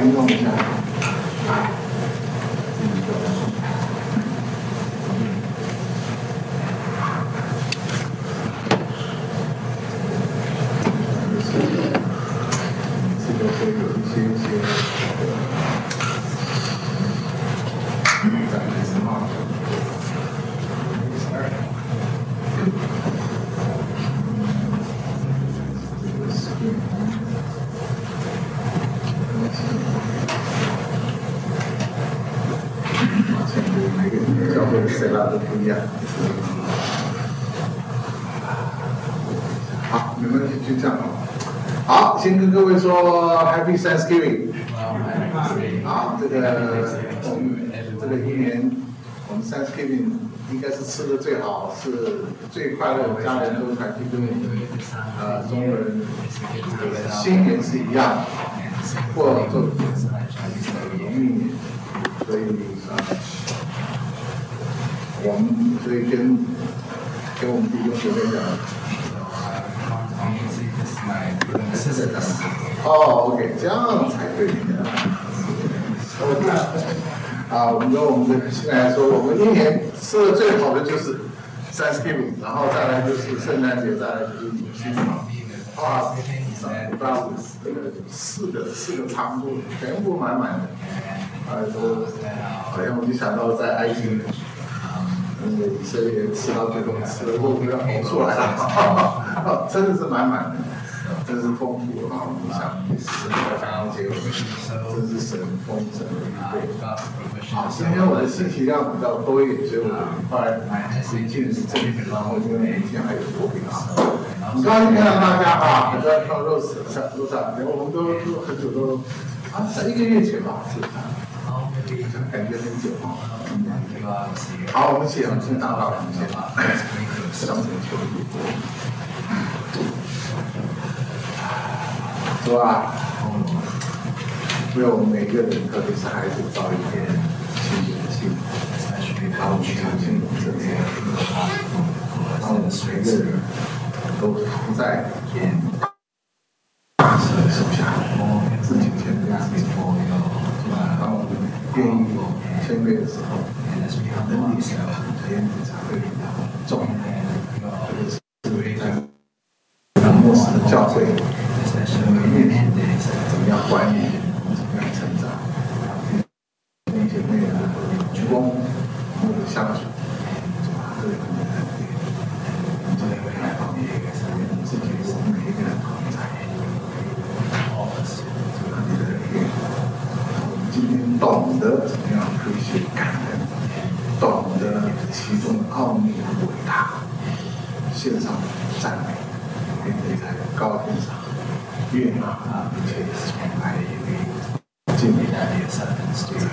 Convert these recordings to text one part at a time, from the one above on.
弄一下。这个会有一些教会谁来都不一样。好，没问题，就这样。好，先跟各位说 Happy Thanksgiving。好，这个一年，我们 Thanksgiving 应该是吃的最好，是最快乐，家人都团聚。中国人新年是一样，过做农历年，所以我们所以跟我们弟兄姐妹讲。哦 ，OK， 这样才对的。我们跟我们的新来说，我们一年吃的最好的就是 Thanksgiving， 然后再来就是圣诞节，再来就是母亲节。到四个仓库全部满满的。都好像我就想到在埃及。以色列人吃到最后吃的肉都要呕出来了，真的是满满的，真是丰富啊！我们想感恩节，真是神丰盛的预备。好，今天我的信息量比较多一点，所以我后来回进是正品，然后因为每天还有多饼啊。很高兴看到大家啊，很多人看到肉食路上，我们都很久都1个月前吧，是不是？感觉很久啊。好，我们先打扰一下，上层球衣，是吧？为我们每个人，特别是孩子，造一片新的幸福，把我们相信这边，让我们每个人都服在大神的手下，自己全部压力，当我们愿意谦卑的时候。能力小，天才会重。这个是在末世的教会，里面怎么样管理，怎么样成长，那些妹的鞠躬，我们的相处，这个很难的。我们今天会来帮你自己，我们每一个人同在。这个你的愿，我们今天懂得怎么样可以去感恩。懂得其中的奥秘和伟大，献上赞美，并且在高天上悦纳一切崇拜敬礼的神，谢谢，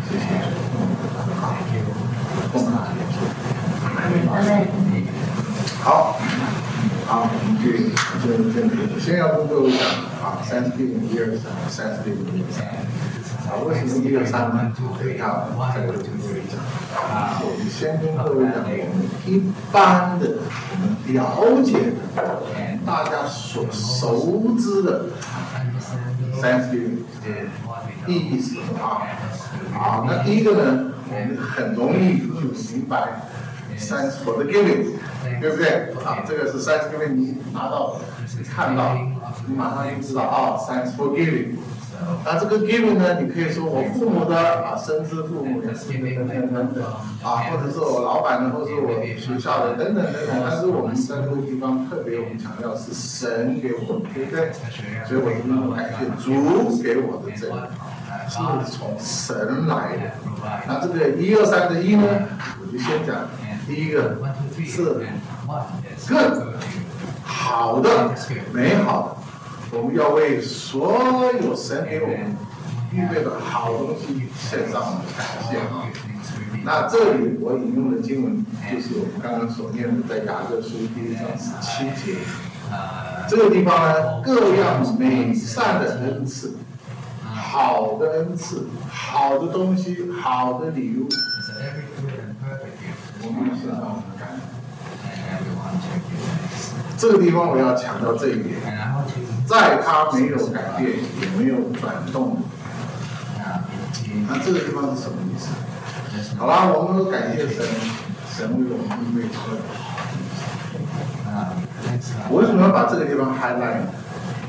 好，我们就先要跟各位讲Thanksgiving 1、2、3 ，Thanksgiving 1、2、3。为什么1、2、3呢？等一下我再跟各位讲。我们先跟各位讲我们一般的、我们了解的、大家所熟知的 Thanksgiving 意义是什么啊？那第一个呢，我们很容易明白 Thanks for the giving， 对不对？这个是 Thanksgiving， 你拿到、你看到，你马上就知道Thanks for giving。那这个 giving 呢，你可以说我父母的生之父母的等等或者是我老板的，或者是我学校的等等。但是我们在这个地方特别我们强调是神给我们，对不对？所以我们感谢主给我的真理，是从神来的。那这个1、2、3的1呢，我就先讲第一个是更好的、美好的。我们要为所有神给我们预备的好东西献上我们的感谢啊！那这里我引用的经文就是我们刚刚所念的，在雅各书第1章17节。这个地方呢，各样美善的恩赐、好的恩赐、好的东西、好的礼物，我们献上我们的感恩。这个地方我要强调这一点。在它没有改变，也没有转动那这个地方是什么意思？好啦，我们都感谢神，神为我们预备出来。我为什么要把这个地方 highlight 呢？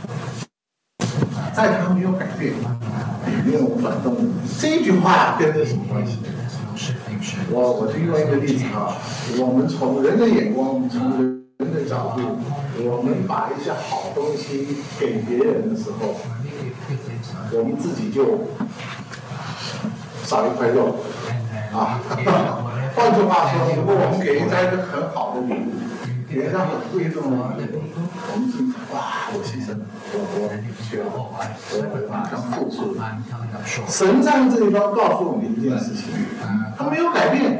在他没有改变，没有转动，这一句话跟这什么关系？我就用一个例子啊，我们从人的眼光，从人的角度，我们把一些好东西给别人的时候，我们自己就少一块肉啊。换句话说，如果我们给人家一个很好的礼物，给人家很贵重的礼物，我们心想哇，我牺牲了，我缺了，我马上付出了。神在这地方告诉我们一件事情，他没有改变，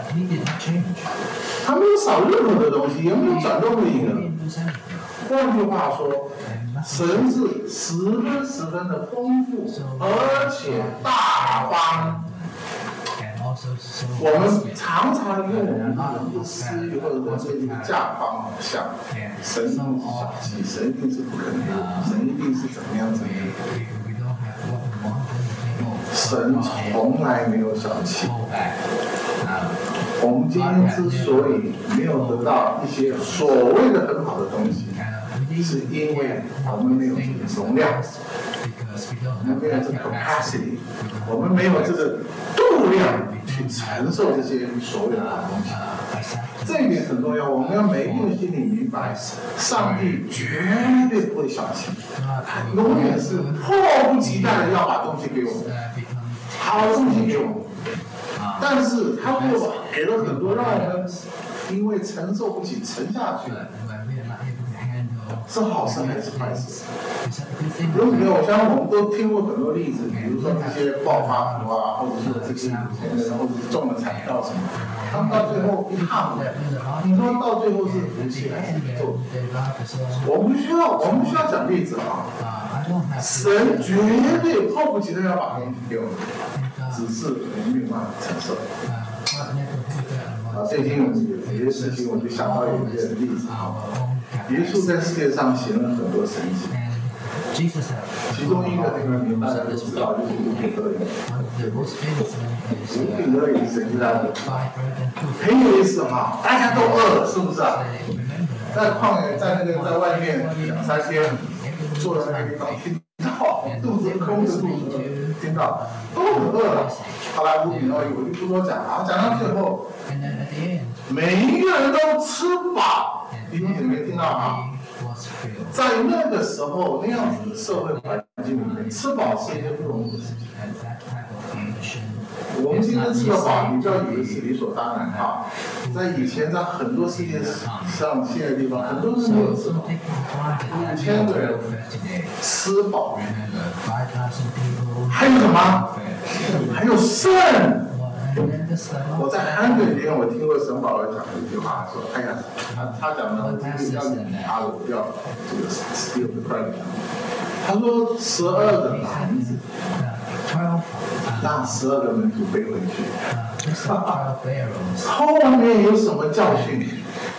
他没有少任何的东西，也没有转动的一个。换句话说，神是十分的丰富，而且大方。我们常常用我们人的私欲或者说这个价方好像，神一定是小气，神一定是不可能，神一定是怎么样怎么样。神从来没有小气。我们今天之所以没有得到一些所谓的很好的东西，是因为我们没有这个容量，我们没有这个 capacity， 我们没有这个度量去承受这些所谓的好东西。这一点很重要，我们要每一个人心里明白，上帝绝对不会小气，永远是迫不及待的要把东西给我们，好东西给我们。但是他如果给了很多，让我们因为承受不起沉下去，是好事还是坏事？如果没有，我相信我们都听过很多例子，比如说这些暴发户啊，或者是这些有钱人，或者是中了彩票什么，他们到最后一塌糊涂。你说到最后是福气还是咒？我们不需要讲例子啊。神绝对迫不及待要把东西给我们，只是我们没有办法承受。最近有一些事情，我就想到有一个例子啊。耶稣在世界上行了很多神迹，其中一个那个你们大家都知道，就是五饼二鱼。五饼二鱼神迹大家很有意思哈，大家都饿了，是不是啊？在旷野，在外面2-3天，坐在那个地方听到肚子空着肚子听到都很饿了。后来五饼二鱼我就不多讲了，讲到最后，每一个人都吃饱。弟兄姐妹听到吗？在那个时候那样子的社会环境里面，吃饱是一件不容易的事情。我们今天吃得饱，你不要以为是理所当然啊！在以前，在很多世界上现在的地方，很多人没有吃饱，5000个人吃饱，还有什么？还有肾。我在韩国里面，我听过沈保罗讲的一句话，说：“哎呀，他讲的这个要理他的，不要这个 steal the credit。”他说12个篮子，让12个门徒背回去。后面有什么教训？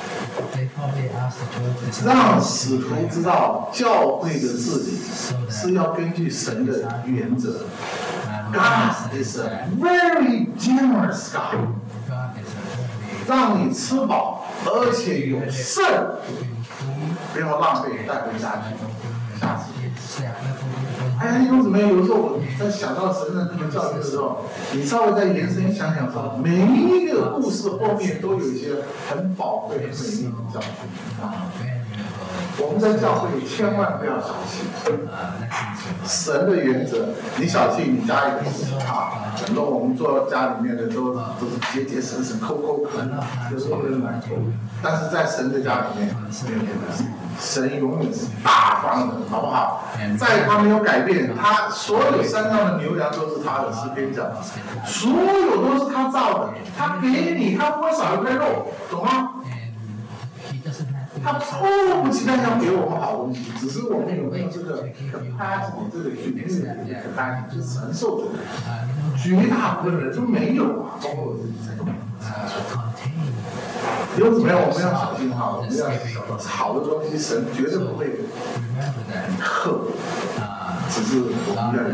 让使徒知道教会的治理是要根据神的原则。God is a very generous God， 让你吃饱，而且有剩，不要浪费带回家去，下次。哎呀，弟兄姊妹，有时候我在想到神的这个教训的时候，你稍微再延伸想想说，每一个故事后面都有一些很宝贵、很美丽的教训啊。我们在教会里千万不要小气，神的原则，你小气你家里的事情啊，很多我们做家里面的都是节省省、抠抠啃，有时候人蛮多，但是在神的家里面没有这个事，神永远是大方的，好不好？在他没有改变，他所有山上的牛羊都是他的，诗篇讲，所有都是他造的，他给你，他不会少一块肉，懂吗？他迫不及待要给我们好东西，只是我们有没有这个 capacity， 这个训练的 capacity 去承受这个。绝大部分人都没有啊，包括我自己在内。有怎么样？我们要小心哈，我们要好的东西，神绝对不会克。 只是我们要有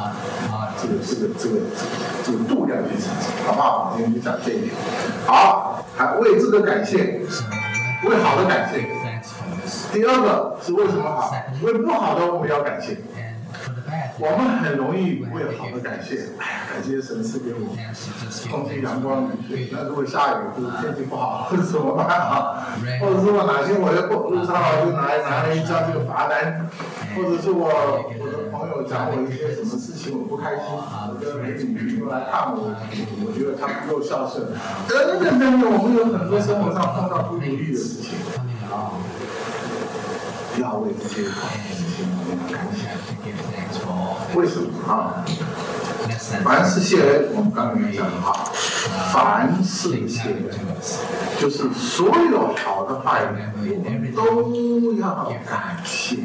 这个度量去产生，好不好？我们今天就讲这一点。好，还为这个感谢，为好的感谢。第二个是为什么好？为不好的我们要感谢。我们很容易为好的感谢，哎呀，感谢神赐给我空气、阳光、雨水。那如果下雨或者天气不好，或者怎么办啊？或者是我哪天我在路上就拿了一张这个罚单，或者是我的朋友讲我一些什么事情我不开心，我跟美女朋友来看我，我觉得他不够孝顺，等等，我们有很多生活上碰到不如意的事情啊。要为这些好事情感谢。为什么啊？凡事谢恩，我们刚才讲的哈，凡事谢恩，就是所有好的坏的，我们都要感谢。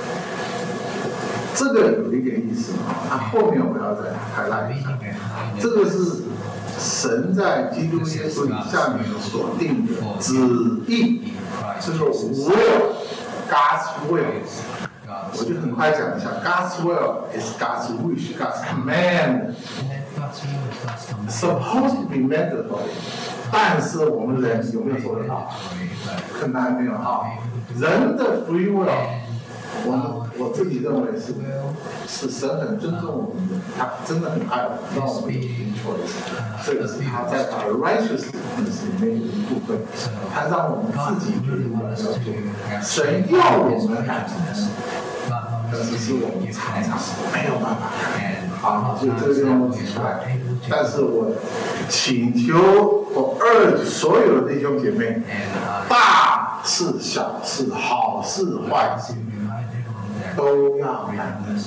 这个有一点意思啊，它后面我要再highlight一下。这个是神在基督耶稣里下面所定的旨意，这个will。God's will， 我就很快讲一下 ，God's will is God's wish, God's command, supposed to be mandatory， 但是我们人有没有做得到？很难没有啊。人的 free will， 我自己认为是神很尊重我们的，他真的很爱我们，让我们有 choice， 这个是他在他的 righteousness 里面有一部分，他让我们自己决定要做。神要我们感恩，但是我们常常没有办法感恩啊，所以这个地方我指出来。但是我请求我urge所有的弟兄姐妹，大事小事好事坏事都要感恩。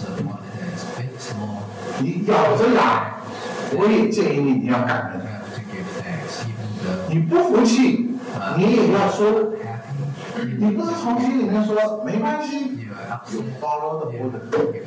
你咬着牙，我也建议你要感恩。你不服气，你也要说。你不是从心里面说没关系，有 follow the order，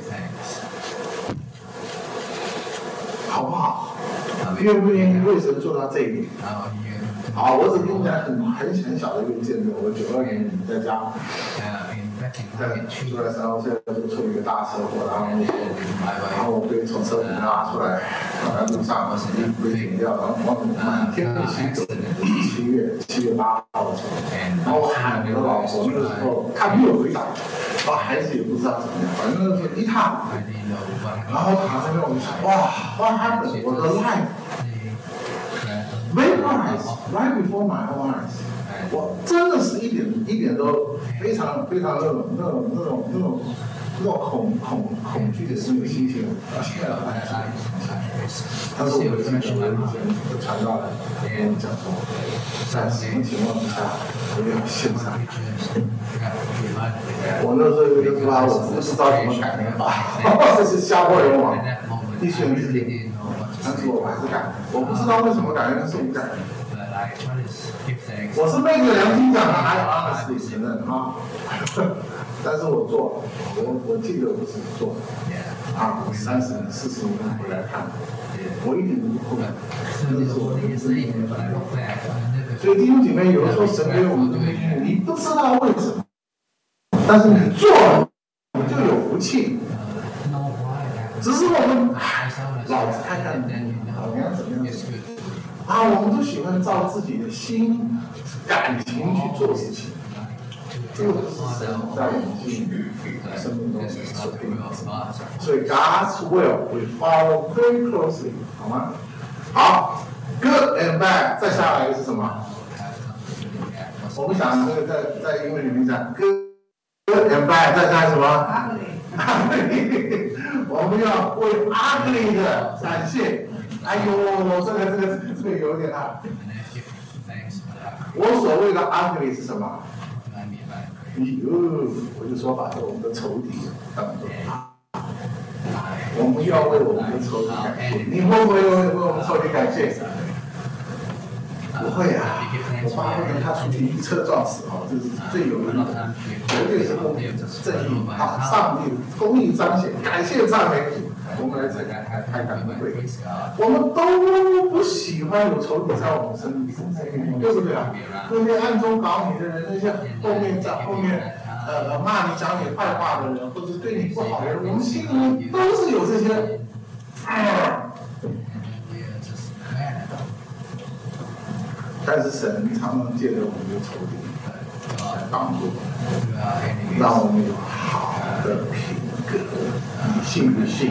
好不好？愿不愿意为神做到这一点？好，我只跟你讲很小的一个见证。我92年在家，住在3号线，就出了一个大车祸，然后我被从车里拉出来，放在路上，被停掉，然后满天的星斗，7月8号的时候，然后我喊我的老婆，那个时候她没有回答，然后孩子也不知道怎么样，反正那时候一塌糊涂。然后躺在那我就想，哇 ，what happened？ 我的 life。Vaporized right before my own eyes， 我真的是一点都非常那种恐惧的那个心情，到现在还是。但是我真的就传到了跟我讲说，在什么情况之下我要献上？我那时候就说我不知道怎么感恩吧，这是家破人亡，弟兄姊妹。但是我还是感恩，我不知道为什么感恩，但是我感恩。我是昧着良心讲的，还有honestly承认啊。但是我做了，我记得我是做了啊，30年、40年回来看，我一点都不后悔。那是我的自己。所以弟兄姐妹，有的时候神给我们东西，你不知道为什么，但是你做了，你就有福气。只是我们老子看看老娘怎么样啊，我们都喜欢照自己的心感情去做事情，这个是神在我们心里生命中所定的。所以 God's will we follow very closely， 好吗？好 ，good and bad， 再下来是什么？我们想这个在英文里面讲 good and bad， 再加什么？我们要为 ugly 的感谢。哎呦，这个有点大。我所谓的 ugly 是什么？我就说把我们的仇敌当作我们要为我们的仇敌感谢。你会不会为我们仇敌感谢？不会啊！我巴不得他出去一车撞死哦，这是最有名的，绝对是公平正义啊！上帝公义彰显，感谢赞美主。我们来开感恩会，我们都不喜欢有仇敌在我们生命中，对不对啊？那些暗中搞你的人，那些后面骂你、讲你坏话的人，或者对你不好的人，我们心里都是有这些。但是神常常借着我们的仇敌来帮助我们，让我们有好的品格，以信的信。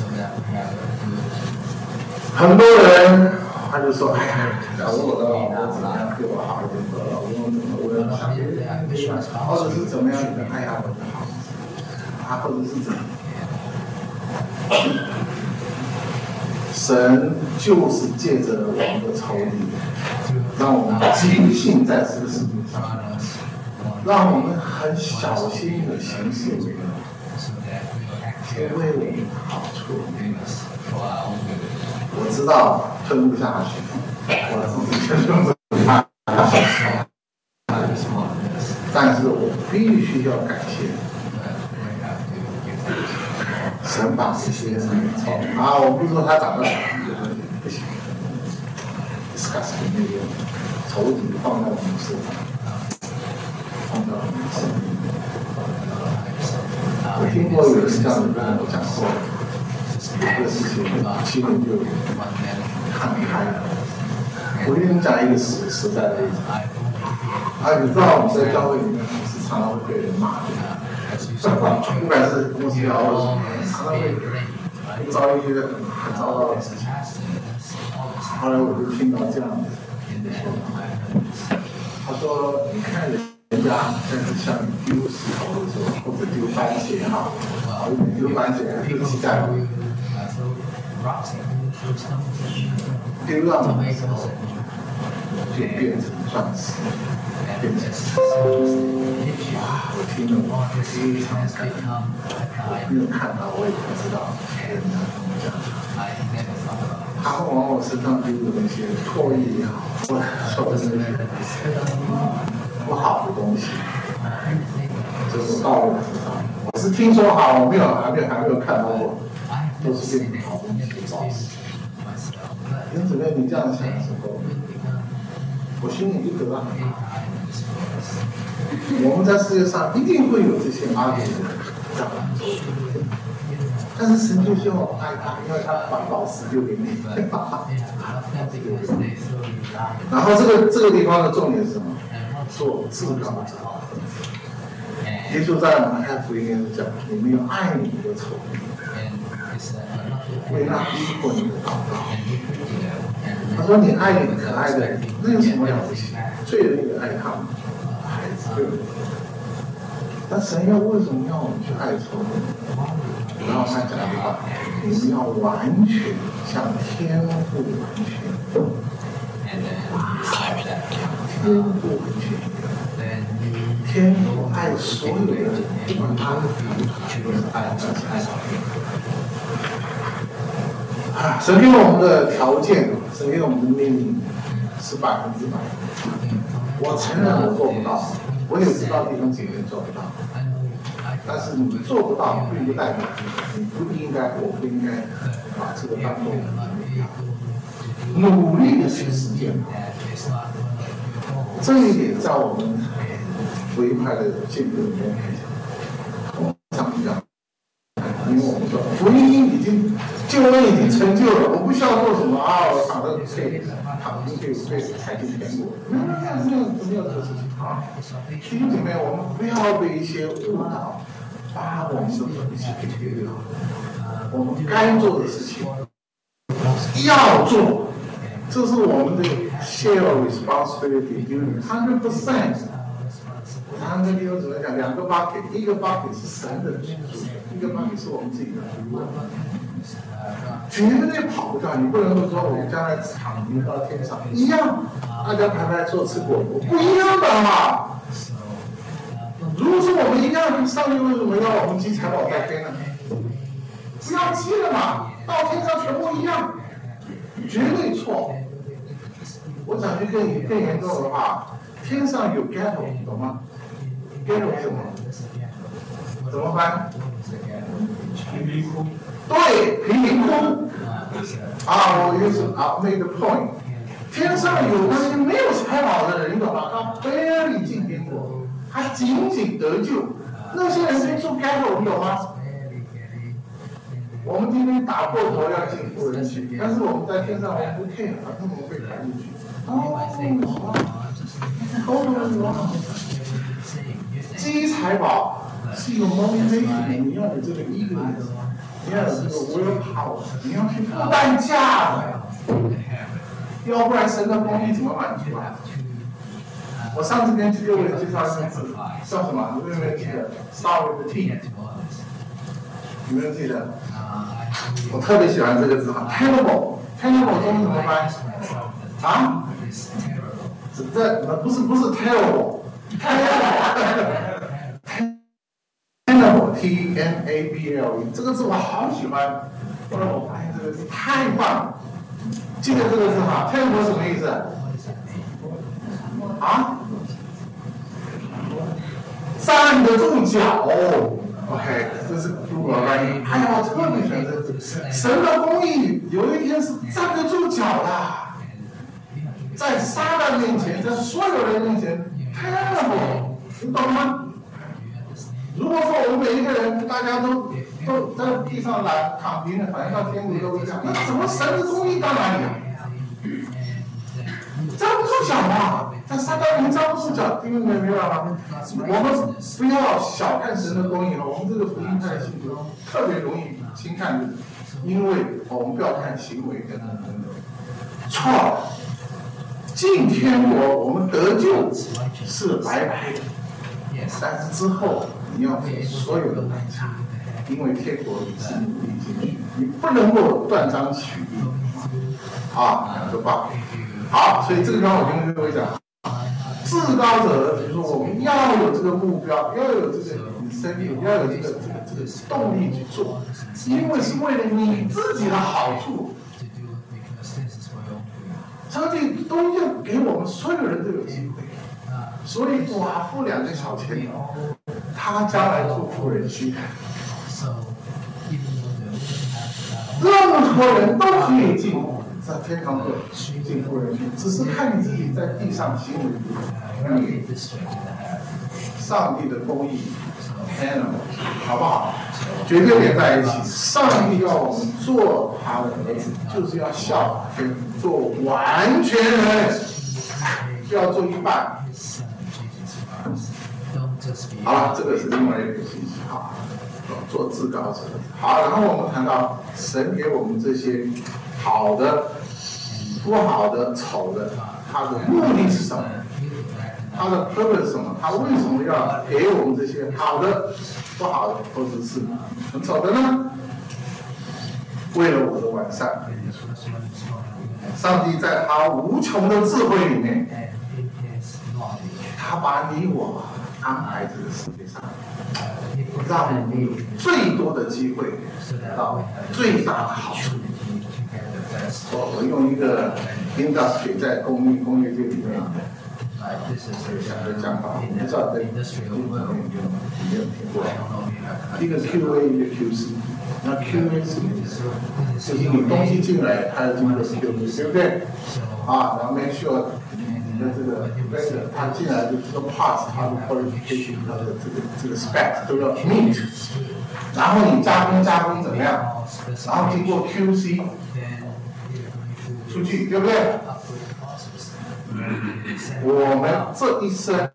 很多人他就说：“哎呀，假如我的老婆怎么样对我好一点，我的老公怎么我要想别人，或者是怎么样的，哎呀，我就好，啊，或者是怎么样。”神就是借着我们的仇敌，让我们坚信在这个世界上，让我们很小心的行事为人，是为我们的好处。我知道吞不下去，我自己承受不下，但是我必须要感谢神把这些人啊，我不是说他长得不行 ，discuss 那个仇敌放在我们身上，放在我们身上。我听过有人这样子跟我讲过，这个事情心里就看开了。我给你们讲一个实在的例子啊，你知道我们在教会里面是常常会被人骂的。不管是公司也好，常常会遭一些很糟糕的事情。后来我就听到这样的说法，他说：“你看人家但是像你丢石头的时候，或者丢番茄哈，丢番茄丢鸡蛋，丢到你的时候就变成钻石。”变成我听了我非常感动，我没有看到，我也不知道，天哪，怎么讲？他们往我身上丢的那些唾液也好，或者说是那些不好的东西，就是到我身上。我是听说哈，我还没有看到过，都是被好东西造成。因此呢，你这样想的时候，我心里就得到很大。我们在世界上一定会有这些阿里人，这样但是神就希望我爱他，因为他把宝石丢给你。然后这个地方的重点是什么？做至高者。耶稣在马太福音里面讲：“你们要爱你的仇敌，为那逼迫你的祷告。”他说：“你爱你可爱的人，那有什么了不起？罪人也爱他们。”对，但神要为什么要我们去爱仇敌？然后他讲一句话：你们要完全像天父完全，天父完全，天父爱所有人，不管他就是爱自己爱啊！神给我们的条件，神给我们的命令是100%。我承认我做不到。我也知道弟兄姐妹做不到，但是你做不到，并不代表你不应该，我不应该把这个当做努力的去实践。这一点在我们福音派的进步里面常讲，因为我们说福音已经救恩已经成就了，我不需要做什么啊，我躺着躺进去被踩进天国，没有这个事情啊。弟兄姐妹，我们不要被一些误导把我们的东西给丢掉。我们该做的事情要做，这是我们的 share responsibility 100%。我常常跟弟兄姊妹讲，2个 bucket， 一个 bucket 是神的主，一个 bucket 是我们自己的服务。绝对跑不掉，你不能够说我将来躺平到天上一样，大家排排坐吃果果，不一样的嘛。如果说我们一样，上帝为什么要我们积财宝在天呢？不要积了嘛，到天上全部一样，绝对错。我讲句更严重的话，天上有 ghetto， 懂吗 ？ghetto 是什么？怎么翻？贫民窟。对，贫民窟。啊，我意思啊 ，make the point。天上有那些没有财宝的人，你懂吗？他barely进天国， 他仅仅得救。那些人去住 ghetto 有吗？我们今天打破头要进富人区，但是我们在天上我们不 care，反正我们被赶进去。积财宝是一个 motivation， 你要有这个 eagerness， 你要有这个 willpower， 你要去付代价的，要不然神的公义怎么满足啊？我上次跟各位介绍一个字，叫什么？你们有没有记得 ？Start with the T。有没有记得？我特别喜欢这个字哈 ，terrible，terrible 中文怎么翻？啊？这不是 terrible，terrible，T N A B L E， 这个字我好喜欢。后来我发现这个字太棒了，记得这个字哈 ，terrible 什么意思？啊？站得住脚。OK， 这是如果翻译。哎呀，我特别喜欢这个字。神的公义有一天是站得住脚的，在撒旦面前，在所有人面前 ，terrible， 你懂吗？如果说我们每一个人大家都在地上躺平的，反正到天国都一样，那怎么神的公义到哪里啊？站不住脚啊！在撒旦面前站不住脚，听明白吗？我们不要小看神的公义了，我们这个福音派的信徒特别容易轻看这个，因为我们不要看行为等等等等。错了，进天国我们得救是白白的，但是之后你要付所有的代价，因为天国你是努力进去，你不能够断章取义。啊，多棒！好，所以这个地方我跟各位讲，至高者，比如说我们要有这个目标，要有这个incentive，要有这个动力去做，因为是为了你自己的好处。上帝都要给我们所有人都有机会，所以寡妇2个小钱，他将来住富人区，任何人都可以进。在天堂的进富人区，只是看你自己在地上行为如何。上帝的公义 ，animal， 好不好？绝对连在一起。上帝要我们做他的儿子，就是要效法天父，做完全人，不要做一半。好了，这个是另外一个信息哈，做至高者。好，然后我们谈到神给我们这些好的、不好的、丑的，他的目的是什么？他的 purpose 是什么？他为什么要给我们这些好的、不好的，或者是很丑的呢？为了我的完善。上帝在他无穷的智慧里面，他把你我安排这个世界上，让我们有最多的机会得到最大的好处。我用一个 industry 在工业界里面讲法，我不知道在有没有听过。一个 QA， 一个 QC。那 QA 是什么意思？就是你东西进来，它要经过 QA， 对不对？啊，然后 make sure 你的这个 vendor 它进来的这个 parts， 它的 qualification， 它的这个 spec 都要 meet。然后你加工怎么样？然后经过 QC 出去，对不对？我们这一生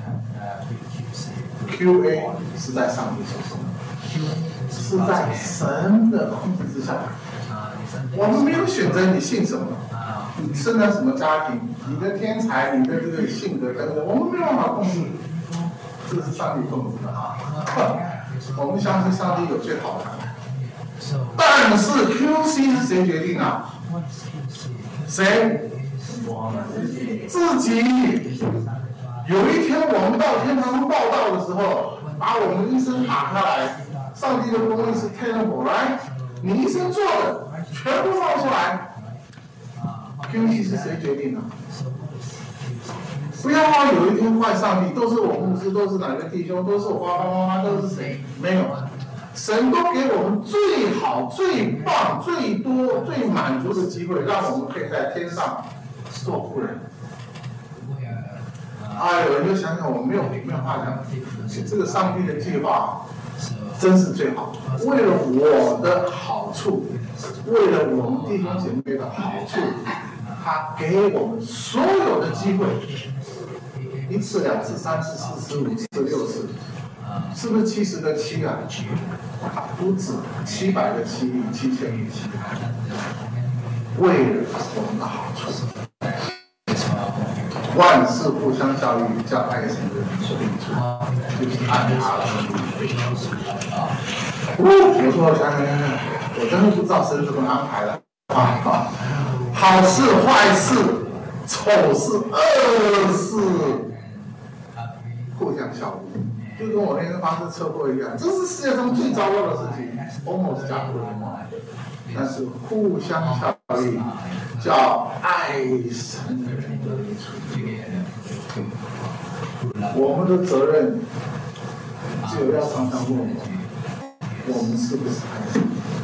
QA 是在上帝手上，是在神的控制之下。我们没有选择你信什么，你生在什么家庭，你的天才，你的这个性格等等，我们没有办法控制，这是上帝控制的啊。我们相信上帝有最好的安排，但是 QC 是谁决定啊？谁？自己。有一天我们到天堂报道的时候，把我们一生打开来，上帝的公义是 tenable right， 你一生做的全部放出来。QC 是谁决定的？不要有一天怪上帝，都是我牧师，都是哪个弟兄，都是我爸爸妈妈，都是谁？没有，神都给我们最好、最棒、最多、最满足的机会，让我们可以在天上做富人。 哎呦，你就想想，我没有话讲，这个上帝的计划真是最好，为了我的好处，为了我们弟兄姐妹的好处，他给我们所有的机会，1次、2次、3次、4次、5次、6次，是不是70个7啊？不止700个7亿、7000个7，为了我们的好处。万事互相效力，叫爱神的益处，就是按他的意思。有时候想，我真的不知道神怎么安排的啊！好事、坏事、丑事、恶事，互相效力，就跟我那天发生车祸一样，这是世界上最糟糕的事情，almost 加不了。但是互相效力，叫爱神的人得益处。我们的责任只有要常常问我们是不是爱神？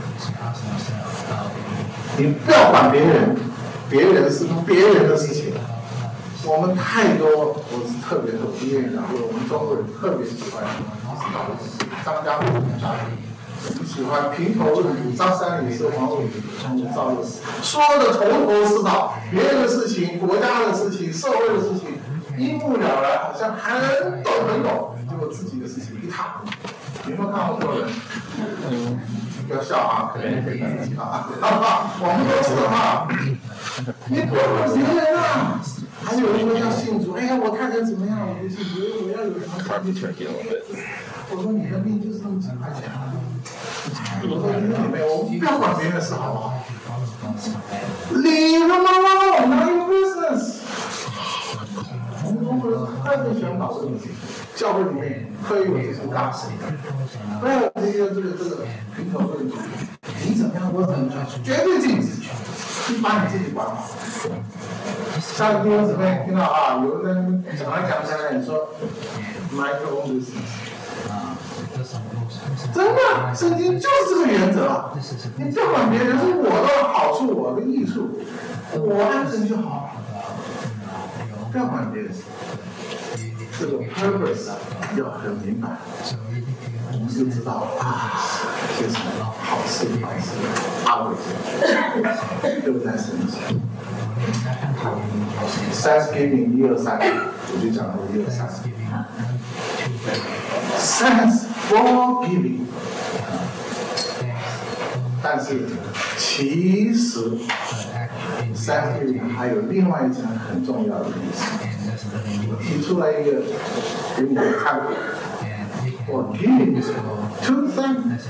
你不要管别人，别人是别人的事情。我们太多，我是特别不愿意讲，我们中国人特别喜欢张家口喜欢评头论足，张三李四黄五六赵六，说的头头是道，别人的事情、国家的事情、社会的事情一目了然，好像很懂，结果自己的事情一塌糊涂。你有没有看过这种人？不要笑啊，可能会啊，我们都是哈，你不要问别人啊。还有人说要信主，哎呀，我看人怎么样，我不信主，我要有什么关系？我说你的命就是那么几块钱啊！我说你妹，我们不要管别人的事好不好？你他妈哪有 business？ 我们中国人特别喜欢搞这个东西，教会里面会有这种大事，不要这个评头论足，你怎么样我怎么样，绝对禁止，你把你自己管好。像弟兄姊妹听到啊，有人讲来，你说 mind your own business。真的，圣经就是这个原则啊！你不要管别人，是我的好处，我的益处，我安神就好，不要管别人。这个 purpose 要很明白，我们就知道啊，些什么好事坏事，阿伟对不对？神奇。Thanksgiving 1、2、3，我就讲了1、2、3。Thanks for giving， 但是其实 Thanksgiving 还有另外一层很重要的意思。我提出来一个给你们看，for giving to thanks，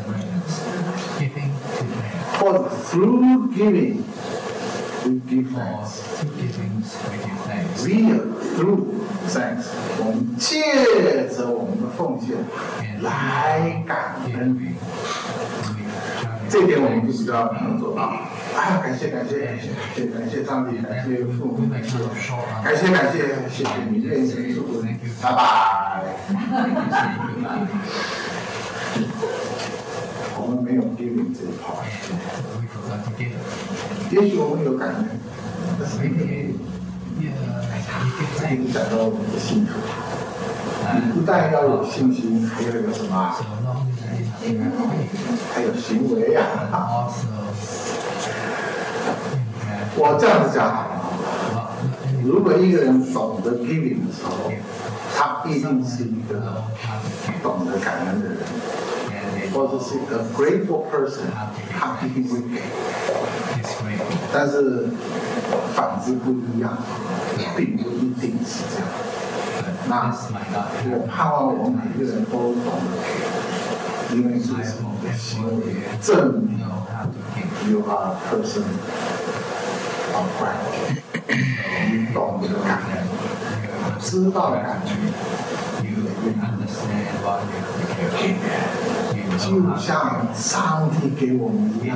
for through giving we give thanks。We are through thanks， 我们借着我们的奉献来感恩。这一点我们必须要能做到。啊，感谢上帝，感谢父母，感谢你愿意祝福，拜拜。我们没有 giving 这一块，也许我们有感恩，但是没影响到我们的信徒。你不但要有信心，还要有什么？还有行为呀、啊。我这样子讲好了，如果一个人懂得 giving 的时候，他一定是一个懂得感恩的人，或者是一个 grateful person， 他一定会给。但是反之不一样，并不一定是这样。那我盼望我们每个人都懂得给，因为这是你的行为证明 you are a person of gratitude， 你懂得感恩，知道感恩，你也愿意给，就像上帝给我们一样。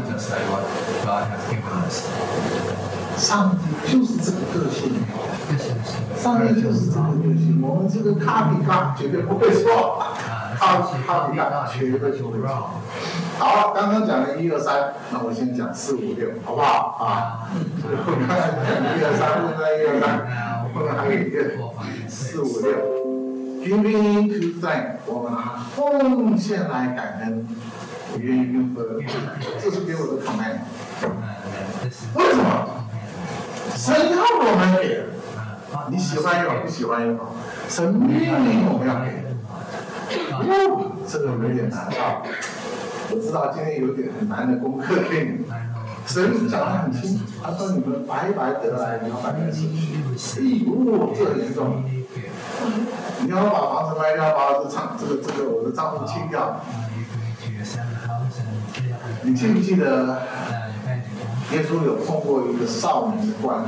上帝就是这个个性，上帝就是这个个性。我们这个卡比卡绝对不会错，卡比卡绝对不会错。好，刚刚讲了1、2、3，那我先讲4、5、6，好不好啊？我刚才讲1、2、3，问到1、2、3。 后面还有一个4、5、6，giving to thank， 我们拿奉献来感恩，源于和，这是给我的 command。为什么？神要我们给，你喜欢也好，不喜欢也好，神命令我们要给。这个有点难啊，我知道今天有点很难的功课给你。神讲得很清楚，他说你们白白得来，你要白白失去。这很严重。你要把房子卖掉，把我的账户清掉。你记不记得耶稣有碰过一个少年的官？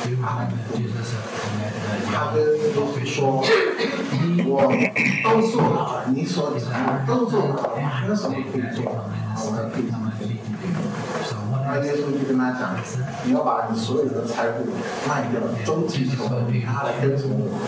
他跟耶稣说：“我都做了，你所讲的都做了，我还有什么可以做？我们可以怎么做？”那耶稣就跟他讲：“你要把你所有的财富卖掉，周济穷人，他来跟从我。”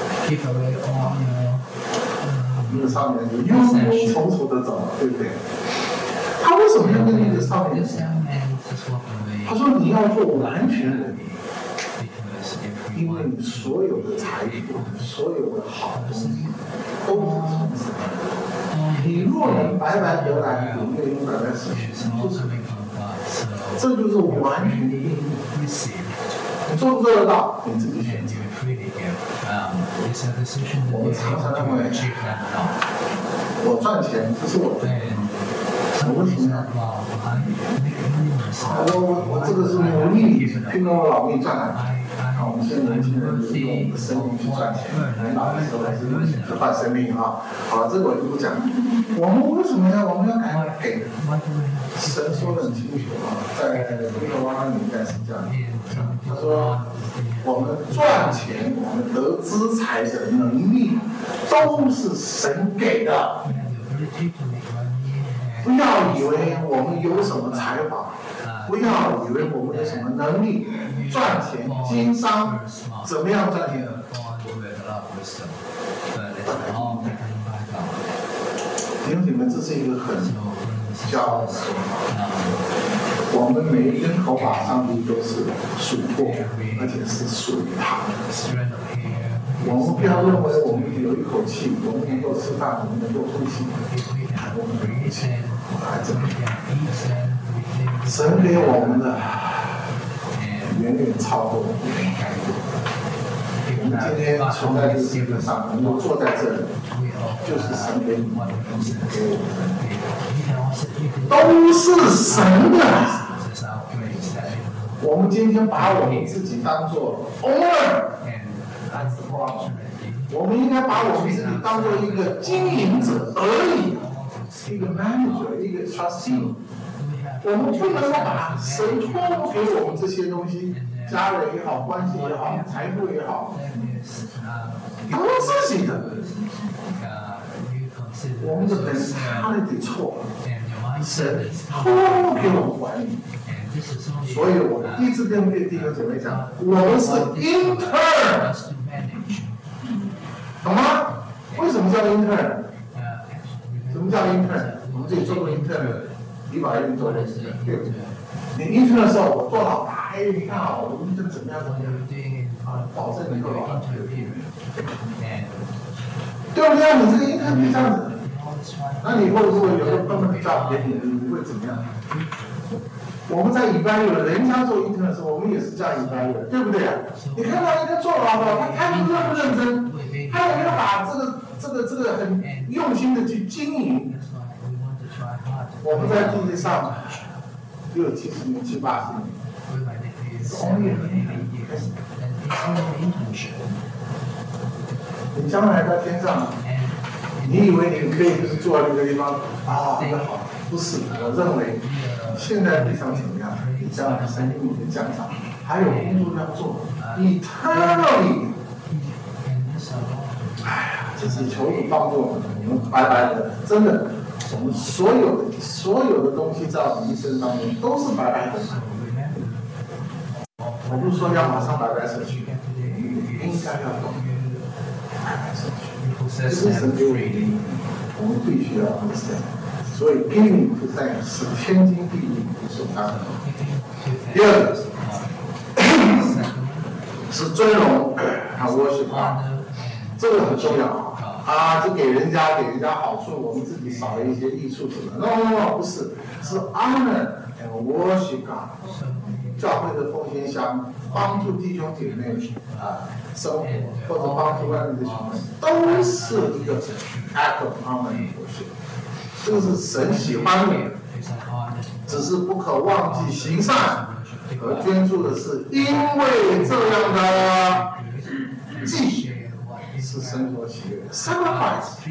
那个少年就忧忧愁愁的走了，对不对？他为什么要跟那个少年讲？他说：“你要做完全人。”因为你所有的财富、所有的好东西都是从神来的。你若能白白得来，你愿意白白失去，就是这就是完全的应用。你做不做得到，你自己选择。我们常常认为，我赚钱这是我的，我为什么要？我这个是努力拼了我老命赚来的。我们现在年轻人就是用我们的生命去赚钱，年老的时候还是用钱去换生命啊！好，这个我就不讲。我们为什么我们要给？神说得很清楚啊，在耶和华的年代是这样。他说，我们赚钱，我们得资财的能力，都是神给的。不要以为我们有什么才华，不要以为我们有什么能力赚钱，经商怎么样赚钱？弟兄姐妹，这是一个很骄傲的说法。我们每一根头发上帝都是属过，而且是属于他的。我们不要认为我们有一口气，我们能够吃饭，我们能够呼吸，我们没有钱，还怎么样？神给我们的远远超过我们该有的。我们今天存在这个世界上，能够坐在这里，就是神给你们的，给我们的，都是神的。我们今天把我们自己当作 owner。我们应该把我们自己当做一个经营者而已，一个 manager， 一个 trustee。我们不能够把神托付给我们这些东西，家人也好，关系也好，财富也好，当自己的。我们的mentality错了，神托付给我们管理。所以我一直跟弟兄姐妹讲，我们是 intern， 懂吗？为什么叫 intern？ 什么叫 intern？ 我们自己做过 intern， 李宝一定做过 intern， 对不对？你 intern 的时候，我做老大，你看啊，我们intern怎么样？保证你做老大，对不对？你这个 intern 是这样子，那你以后如果有个专门教给你，你会怎么样？我们在evaluate人家做 intern 的时候，我们也是这样evaluate，对不对啊？你看到一个做老板，他认不认真？他有没有把这个很用心的去经营？我们在地上60、70年、70、80年，是 only 你将来在天上，你以为你可以就是坐在那个地方啊，那个好？不是，我认为。现在地上怎么样？你将来神给你的奖赏，还有工作要做。eternally， 哎呀，这是求主帮助我们，我们白白的，真的，我们所有的东西在我们一生当中都是白白的。我不是说要马上白白舍去，应该要懂白白舍去。这是神给我们的，我们必须要 understand。所以 giving to thanks 是天经地义理所当然。第二个是尊荣 worship God， 这个很重要啊！就给人家好处，我们自己少了一些益处什么 ？No， 不是，是 honor and worship God。教会的奉献箱，帮助弟兄姐妹生活，或者帮助外面的兄弟，都是一个 act of honor and worship。这个是神喜欢的，只是不可忘记行善和捐助的事，因为这样的祭是神所喜悦的 sacrifice。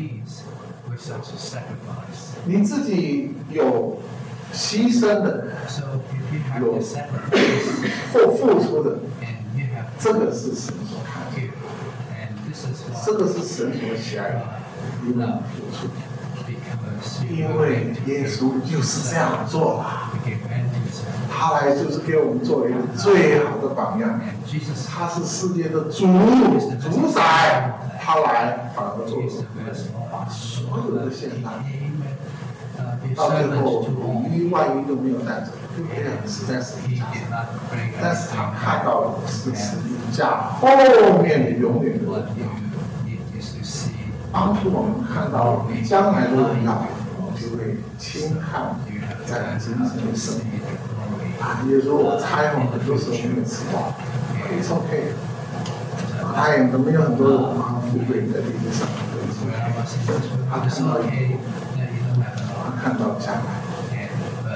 你自己有牺牲的，有付出的，这个是神所看的，这个是神所喜爱的，你们付出。因为耶稣就是这样做了，他来就是给我们做一个最好的榜样。他是世界的主宰，他来反而做了，把所有的献上，到最后1万1都没有带走，对不对？实在是一家。但是他看到了是十字架后面的永远的荣耀，帮助我们看到将来的荣耀。就会轻看在今生的生命也就是说，我猜很多时候没有吃饱 ，it's okay。没有很多人富贵在地球上，他看到以后，他看到将来，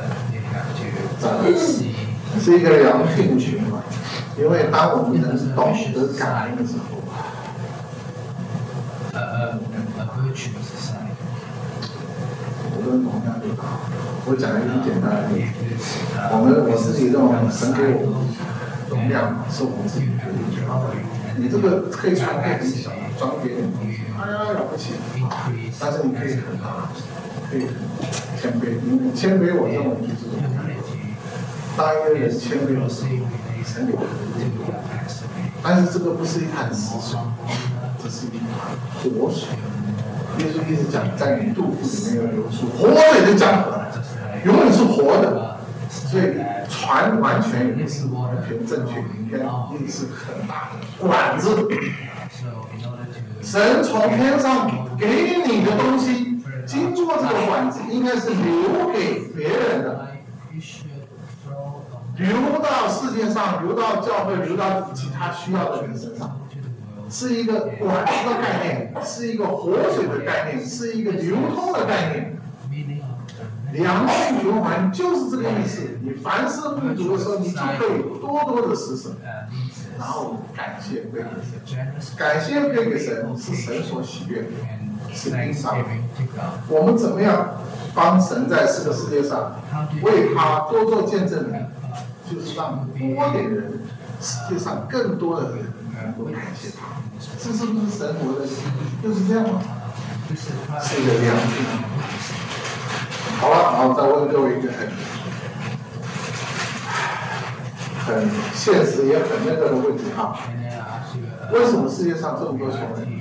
是一个良性循环。因为当我们能懂得感恩的时候，我跟同样就好。我讲一个很简单的例子，我自己认为神给我们容量是我们自己决定的。你这个可以穿可以很小，装别人东西，了不起。但是你可以很大，可以很谦卑。你谦卑，我认为就是当一个人谦卑的时候，神给他的。但是这个不是一潭死水，这是一潭活水。耶稣一直讲，在你肚腹里面要流出活水的江河，永远是活的。所以船完全也不是完全正确，你看，一直是很大的管子。神从天上给你的东西，经过这个管子，应该是留给别人的，流到世界上，流到教会，流到其他需要的人身上。是一个管子的概念，是一个活水的概念，是一个流通的概念。良性循环就是这个意思。你凡事不足的时候，你就可以多多的施舍，然后感谢归给神。感谢归给神是神所喜悦的，是应当的。我们怎么样帮神在这个世界上为他多做见证呢？就是让多点人，世界上更多的人能够感谢他。这是不是神活的就是这样吗？是一个良性。好了，然后再问各位一个很现实也很那个的问题哈，为什么世界上这么多穷人？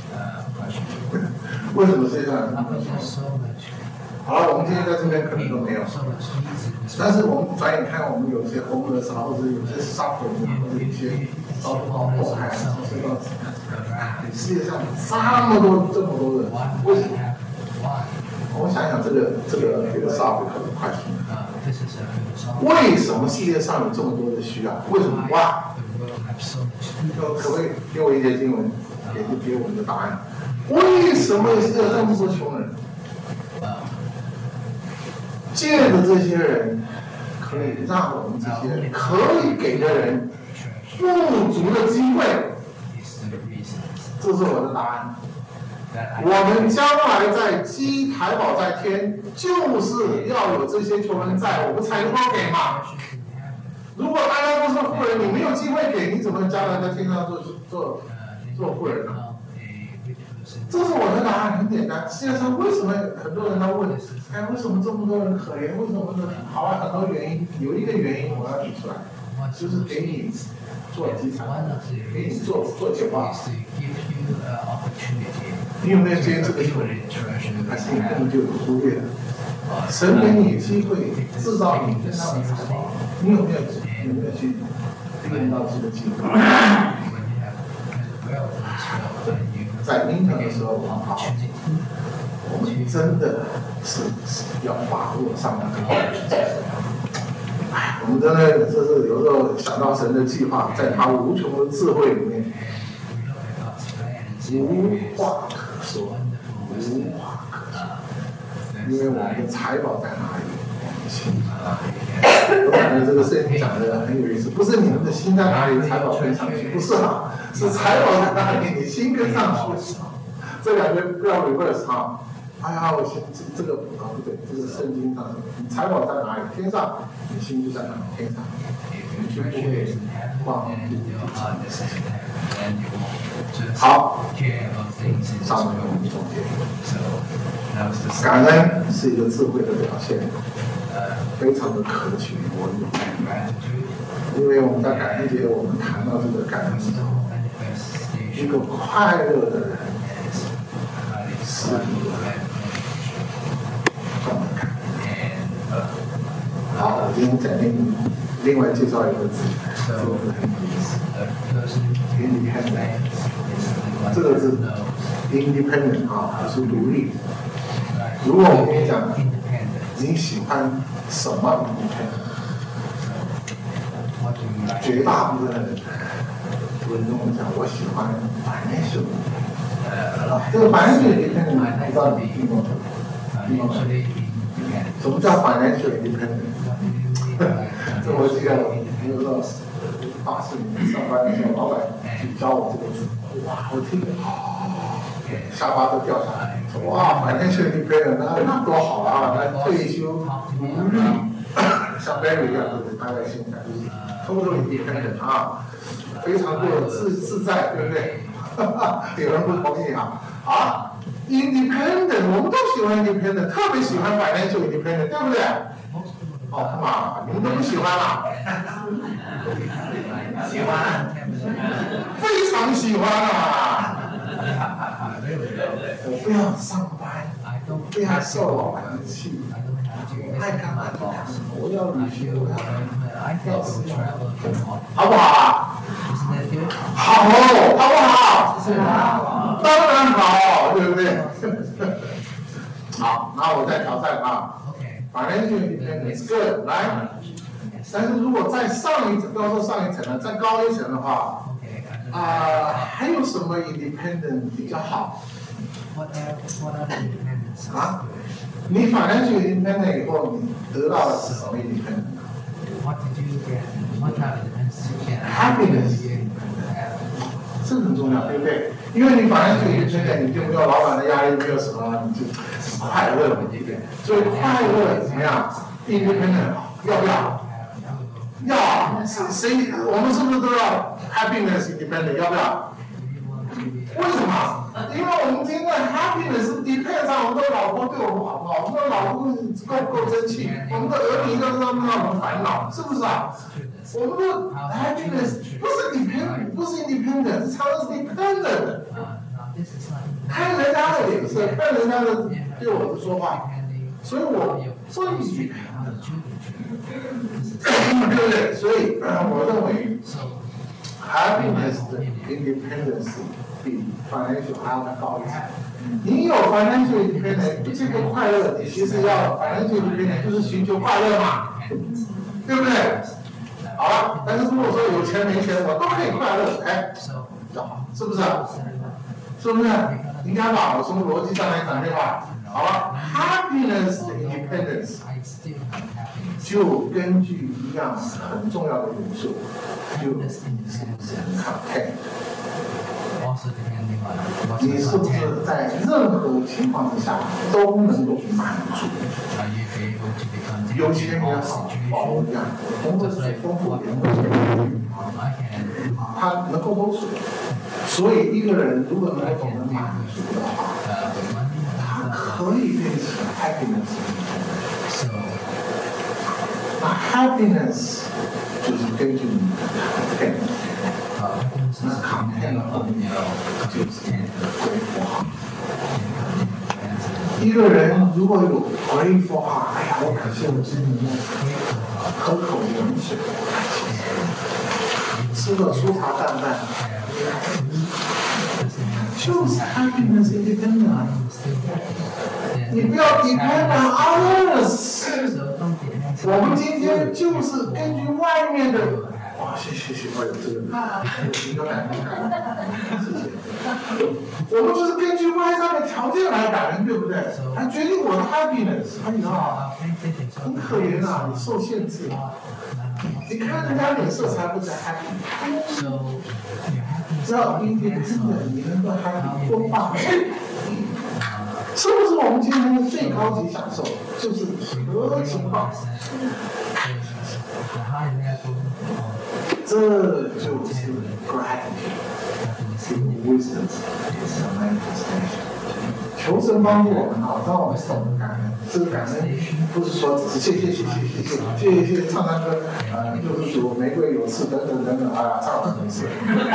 为什么世界上这么多穷人？好了，我们今天在这边可能都没有，但是我们转眼看，我们有些homeless或者有些 suffering 或者一些遭受到迫害，世界上这么多人，为什么？我想想这个 philosophy 很快速。为什么世界上有这么多的需要？为什么？哇！可不可以给我一节经文，给我们的答案？为什么世界上这么多穷人？借着这些人，可以让我们这些可以给的人富足的机会。这是我的答案。我们将来在积财宝在天，就是要有这些穷人在，我们才能够给嘛。如果大家都是富人，你没有机会给，你怎么将来在天上做富人呢？这是我的答案，很简单。世界上为什么很多人都问，为什么这么多人可怜？为什么呢？好啊，很多原因，有一个原因我要提出来，就是给你做积财，给你做计划。你有没有接这个球？还是你根本就忽略了？神给你机会制造你身上的财宝，你有没有去利用到这个机会？ 在 intern 的时候，我们真的是要把握上那个好机会。我们真的就是有时候想到神的计划，在他无穷的智慧里面，无话可说，无话可说，因为我们的财宝在哪里，我们的心在哪里。我感觉这个圣经讲的很有意思，不是你们的心在哪里，财宝跟上去，不是啊，是财宝在哪里，你心跟上去。这两个要 reverse 啊！哎呀，我心这个不对，这个圣经上，你财宝在哪里？天上，你心就在哪里？天上，你就不会忘记的事情。好，上面我们总结，感恩是一个智慧的表现，非常的可取。因为我们在感恩节，我们谈到这个感恩，一个快乐的人是一个重感。好，我今天再另外介绍一个字，这个字很有意思 ，independent。这个字 independent 啊，就是独立。如果我跟你讲，你喜欢什么 independent？ 绝大部分的人会跟我讲，我喜欢 financial。这个 financial independent 不知道你听过没？什么叫 financial independent？ 这我记得那个84年上班的时候，老板去教我这个字，哇，我听着下巴都掉下来，说哇 financial independent 那多好啊，那退休无虑，像 Barry 一样，对不对？大概现在就是 total independent 啊，非常过得自在，对不对？有人不同意啊，independent 我们都喜欢 independent， 特别喜欢 financial independent， 对不对？哦，干嘛？你们都不喜欢啦？喜欢，非常喜欢啊！我不要上班，不要受老板的气，爱干嘛就干什么，我要旅行，我要吃，好不好啊？好，好不好？当然好，对不对？好，那我再挑战啊。Financial independence good， 来。但是如果再上一层，不要说上一层了，再高一层的话，还有什么 independent 比较好？啊？你 financial independent 以后，你得到的是什么 independent？ Happiness， 这很重要，对不对？因为你 financial independent， 你就没有老板的压力，没有什么，你就快乐，对不对？所以快乐怎么样 ？independent 要不要？要，谁？我们是不是都要 happiness independent？ 要不要？为什么？因为我们今天的 happiness depend 上我们的老婆对我们好不好，我们的老公够不够争气，我们的儿女要不要让我们烦恼，是不是啊？我们的 happiness 不是 dependent， 不是 independent， 是常常是 dependent。看人家的脸色，看人家的对我的说话，所以我对不对？所以我认为 happiness 的 independence 比 financial 还要高一层。你有 financial independence， 这个快乐，你其实要 financial independence 就是寻求快乐嘛，对不对？好了，但是如果说有钱没钱，我都可以快乐，哎，是不是？是不是？应该吧？我从逻辑上来讲对吧？好了 ，happiness 的 independence 就根据一样很重要的元素，就是 content。你是不是在任何情况之下都能够满足？有钱也好，保养，工作水丰富点，他能够都是。所以一个人如果能够懂得满足的话，他可以变成 happiness。那 happiness 就是根据你的 content。那 content 的后面就是你的 grateful heart。一个人如果有 grateful heart， 哎呀，我感谢我今天喝口凉水，吃个粗茶淡饭， 就是 happiness independent。你不要 depend on others。我们今天就是根据外面的，哇，谢，我有这个，一个感恩事情。我们就是根据外在的条件来感恩，对不对？来决定我的 happiness。哎呀，很可怜啊，你受限制啊。你看人家脸色才不是 happy。只要independent，你能够 happy 多棒！是不是我们今天的最高级享受？就是合情报。这就是 gratitude。Wisdom is a manifestation。求神帮助我们啊，让我们懂得感恩。这个感恩不是说只是谢唱歌，就是主玫瑰有刺等等啊，唱得很是。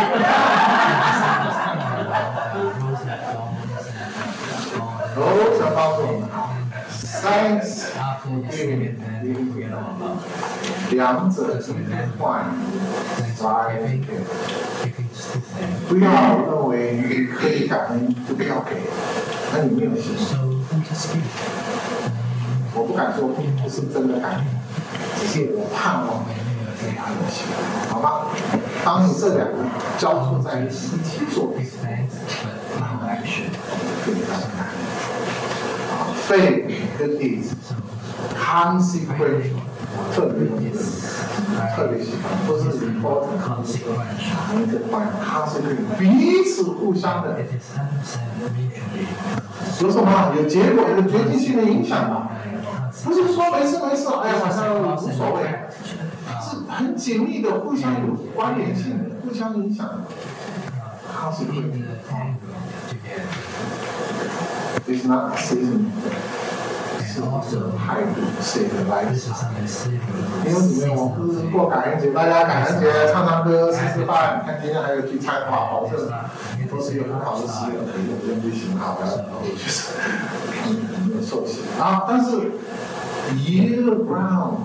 求神帮助我们啊 ，Thanks giving，两者换，strive。不要认为你可以感恩就不要给，那你没有心。我不敢说不是真的感恩，只是我盼望给他有心，好吗？当你这两个交错在一起做的时候，慢慢可以让感恩。Faith good deeds, consequential， 特别喜欢，不是 important， 一个关 consequential， 彼此互相的有什么？有结果，有决定性的影响吧？不是说没事，哎呀，好像无所谓，是很紧密的，互相有关联性的，互相影响的 consequential。It's not a season， 是态度，是一个来自。因为你们我们不是过感恩节，大家感恩节唱歌、吃饭，看今天还有聚餐，哇，保证都是有很好的事业可以用就行，好的，就是没有受洗啊。但是 year round，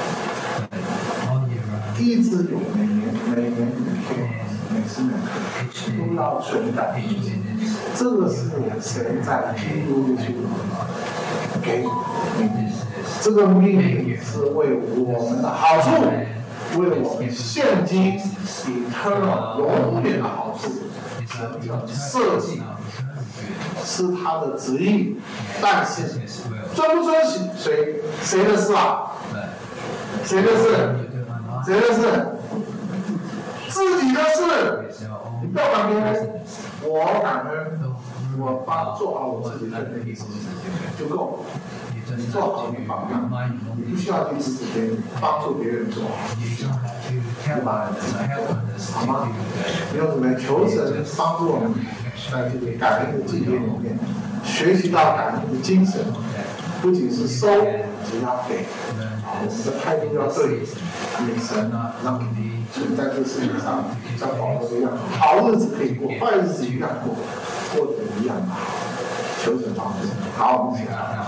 一直有每年每天。每时每刻都要存感恩，这个是神在基督里给你，这个命令是为我们的好处，为我们现今 eternal 永远的好处，设计是他的旨意，但是遵不遵行谁的事啊？谁的事？谁的事？自己的事，你不要管别人，我感恩，我做好我自己的那一事就够了。你做好你榜样，你不需要去支持别人，帮助别人做好，对吧？好吗？用什么求神帮助我们，在这个感恩的境界里面，学习到感恩的精神，不仅是收，只要给。我们的态度要对，眼神啊，让你存在这个世界上像保罗一样，好日子可以过，坏日子一样过，过得一样好。求神帮助。好，我们一起来。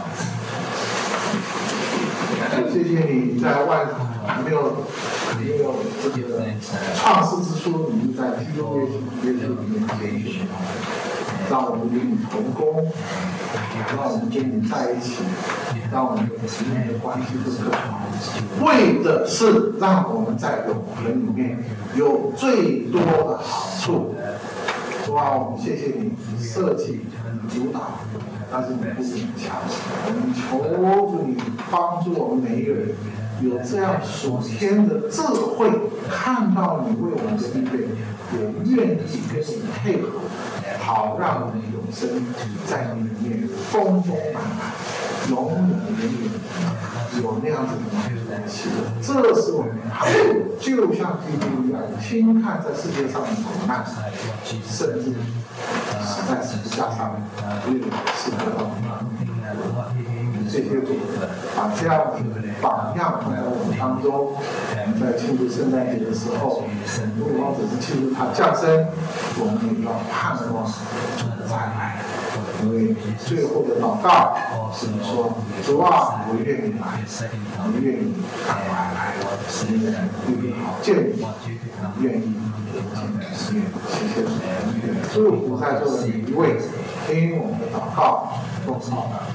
谢谢你在外没有这个创世之初，你就在基督耶稣里面拣选，让我们与你同工，让我们跟你在一起。让我们有亲密的关系是更好，为的是让我们在永恒里面有最多的好处。主啊，我们谢谢你设计、主导，但是你不勉强。我们求助你帮助我们每一个人有这样属天的智慧，看到你为我们的预备，也愿意跟你配合，好让我们的永生在你里面丰丰满满。永远有那样子的关系，这是我们就像基督一样，轻看在世界上的苦难，甚至死在十字架上，为了是得到这些主把这样子的榜样放在我们当中。我们在庆祝圣诞节的时候，不光只是庆祝他降生，我们也要盼望再来。因为最后的祷告是说：“主啊，我愿意来，我愿意赶快来，我愿意见你，愿意祝福在座的每一位，听我们的祷告，奉靠的。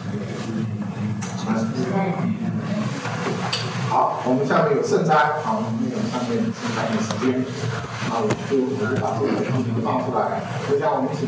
好，我们下面有圣餐，好，我们有上面圣餐的时间，那我就把这个放出来，就像我们一起。